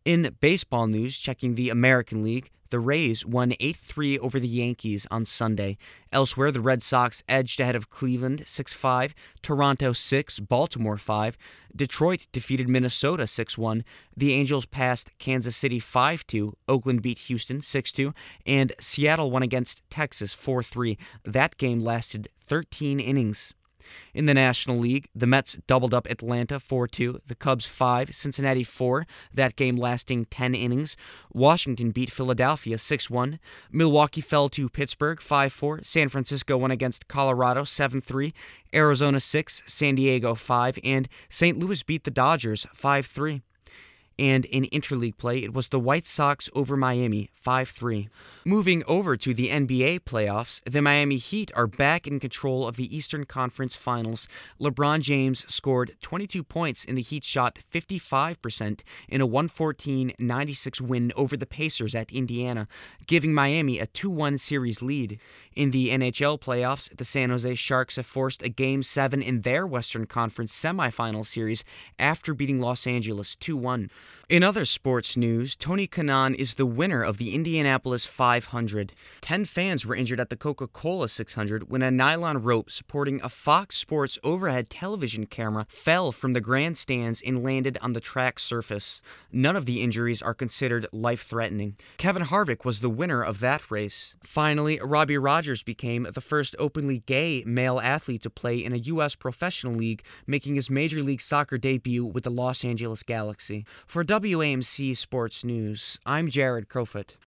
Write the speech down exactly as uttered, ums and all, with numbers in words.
In baseball news, checking the American League, the Rays won eight three over the Yankees on Sunday. Elsewhere, the Red Sox edged ahead of Cleveland six five, Toronto six, Baltimore five. Detroit defeated Minnesota six one. The Angels passed Kansas City five two. Oakland beat Houston six two. And Seattle won against Texas four three. That game lasted thirteen innings. In the National League, the Mets doubled up Atlanta four two, the Cubs five, Cincinnati four, that game lasting ten innings. Washington beat Philadelphia six one. Milwaukee fell to Pittsburgh five four. San Francisco won against Colorado seven three. Arizona six, San Diego five, and Saint Louis beat the Dodgers five three. And in interleague play, it was the White Sox over Miami, five three. Moving over to the N B A playoffs, the Miami Heat are back in control of the Eastern Conference Finals. LeBron James scored twenty-two points, and the Heat shot fifty-five percent in a one fourteen ninety-six win over the Pacers at Indiana, giving Miami a two one series lead. In the N H L playoffs, the San Jose Sharks have forced a Game seven in their Western Conference semifinal series after beating Los Angeles two one. In other sports news, Tony Kanaan is the winner of the Indianapolis five hundred. Ten fans were injured at the Coca-Cola six hundred when a nylon rope supporting a Fox Sports overhead television camera fell from the grandstands and landed on the track surface. None of the injuries are considered life-threatening. Kevin Harvick was the winner of that race. Finally, Robbie Rogers became the first openly gay male athlete to play in a U S professional league, making his Major League Soccer debut with the Los Angeles Galaxy. For W A M C Sports News, I'm Jared Crowfoot.